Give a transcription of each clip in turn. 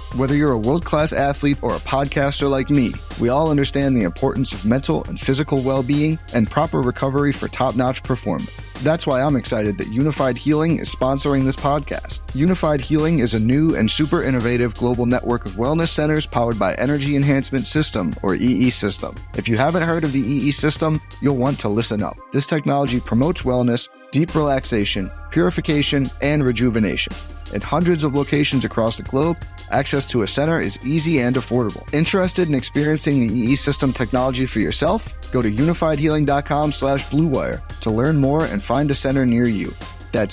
Whether you're a world-class athlete or a podcaster like me, we all understand the importance of mental and physical well-being and proper recovery for top-notch performance. That's why I'm excited that Unified Healing is sponsoring this podcast. Unified Healing is a new and super innovative global network of wellness centers powered by Energy Enhancement System, or EE System. If you haven't heard of the EE System, you'll want to listen up. This technology promotes wellness, deep relaxation, purification, and rejuvenation. In hundreds of locations across the globe, access to a center is easy and affordable. Interested in experiencing the EE System technology for yourself? Go to unifiedhealing.com/bluewire to learn more and find a center near you. That's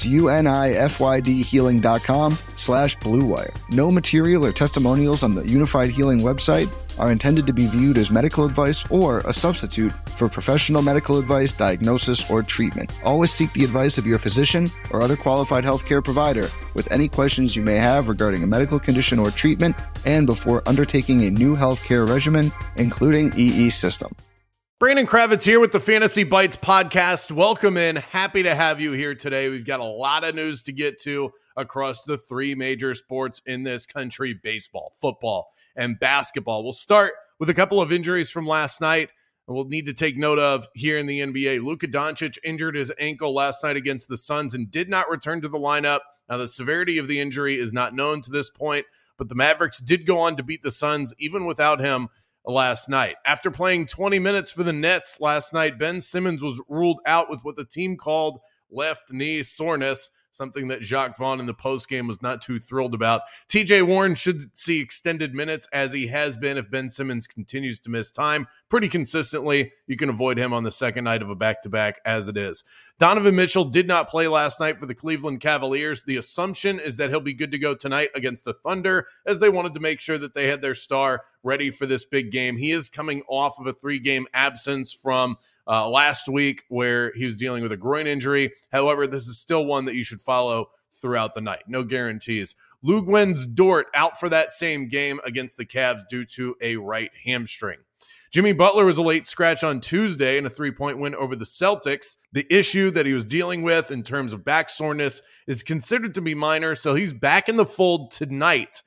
unifydhealing.com/bluewire. No material or testimonials on the Unified Healing website are intended to be viewed as medical advice or a substitute for professional medical advice, diagnosis, or treatment. Always seek the advice of your physician or other qualified healthcare provider with any questions you may have regarding a medical condition or treatment and before undertaking a new healthcare regimen, including EE System. Brandon Kravitz here with the Fantasy Bites podcast. Welcome in. Happy to have you here today. We've got a lot of news to get to across the three major sports in this country: baseball, football, and basketball. We'll start with a couple of injuries from last night, and we'll need to take note of here in the NBA. Luka Doncic injured his ankle last night against the Suns and did not return to the lineup. Now, the severity of the injury is not known to this point, but the Mavericks did go on to beat the Suns even without him last night. After playing 20 minutes for the Nets last night, Ben Simmons was ruled out with what the team called left knee soreness, something that Jacques Vaughn in the postgame was not too thrilled about. TJ Warren should see extended minutes, as he has been if Ben Simmons continues to miss time pretty consistently. You can avoid him on the second night of a back-to-back as it is. Donovan Mitchell did not play last night for the Cleveland Cavaliers. The assumption is that he'll be good to go tonight against the Thunder, as they wanted to make sure that they had their star ready for this big game. He is coming off of a 3-game absence from last week where he was dealing with a groin injury. However, this is still one that you should follow throughout the night. No guarantees. Luguentz Dort out for that same game against the Cavs due to a right hamstring. Jimmy Butler was a late scratch on Tuesday in a 3-point win over the Celtics. The issue that he was dealing with in terms of back soreness is considered to be minor, so he's back in the fold tonight.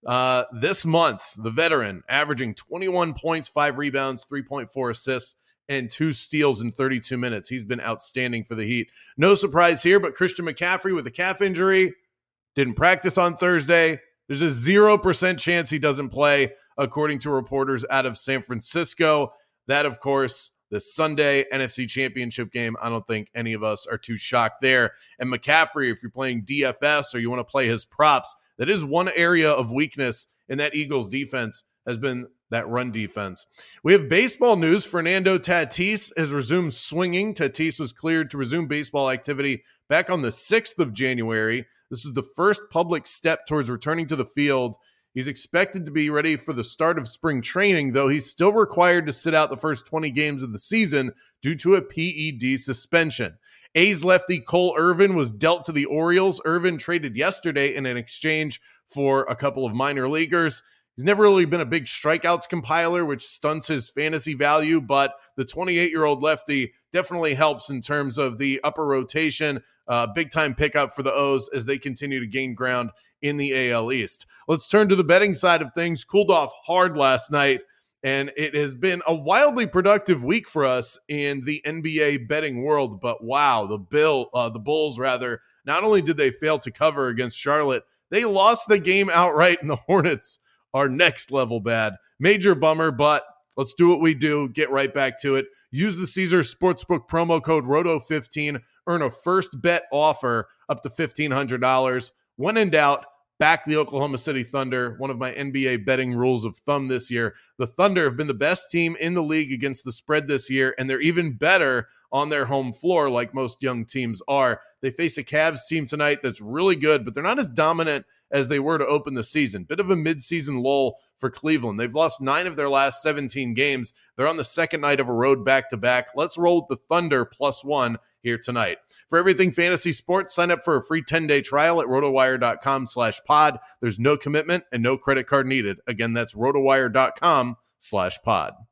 This month, the veteran averaging 21 points, 5 rebounds, 3.4 assists, and 2 steals in 32 minutes. He's been outstanding for the Heat. No surprise here, but Christian McCaffrey with a calf injury didn't practice on Thursday. There's a 0% chance he doesn't play, according to reporters out of San Francisco. That, of course, this Sunday NFC Championship game, I don't think any of us are too shocked there. And McCaffrey, if you're playing DFS or you want to play his props, that is one area of weakness in that Eagles defense, has been that run defense. We have baseball news. Fernando Tatis has resumed swinging. Tatis was cleared to resume baseball activity back on the 6th of January. This is the first public step towards returning to the field. He's expected to be ready for the start of spring training, though he's still required to sit out the first 20 games of the season due to a PED suspension. A's lefty Cole Irvin was dealt to the Orioles. Irvin traded yesterday in an exchange for a couple of minor leaguers. He's never really been a big strikeouts compiler, which stunts his fantasy value, but the 28-year-old lefty definitely helps in terms of the upper rotation. Big-time pickup for the O's as they continue to gain ground in the AL East. Let's turn to the betting side of things. Cooled off hard last night, and it has been a wildly productive week for us in the NBA betting world. But wow, the Bulls, not only did they fail to cover against Charlotte, they lost the game outright, and the Hornets are next level bad. Major bummer, but let's do what we do. Get right back to it. Use the Caesars Sportsbook promo code ROTO15. Earn a first bet offer up to $1,500. When in doubt, back the Oklahoma City Thunder, one of my NBA betting rules of thumb this year. The Thunder have been the best team in the league against the spread this year, and they're even better on their home floor like most young teams are. They face a Cavs team tonight that's really good, but they're not as dominant as they were to open the season. Bit of a midseason lull for Cleveland. They've lost 9 of their last 17 games. They're on the second night of a road back-to-back. Let's roll with the Thunder +1 here tonight. For everything fantasy sports, sign up for a free 10-day trial at rotowire.com/pod. There's no commitment and no credit card needed. Again, that's rotowire.com/pod.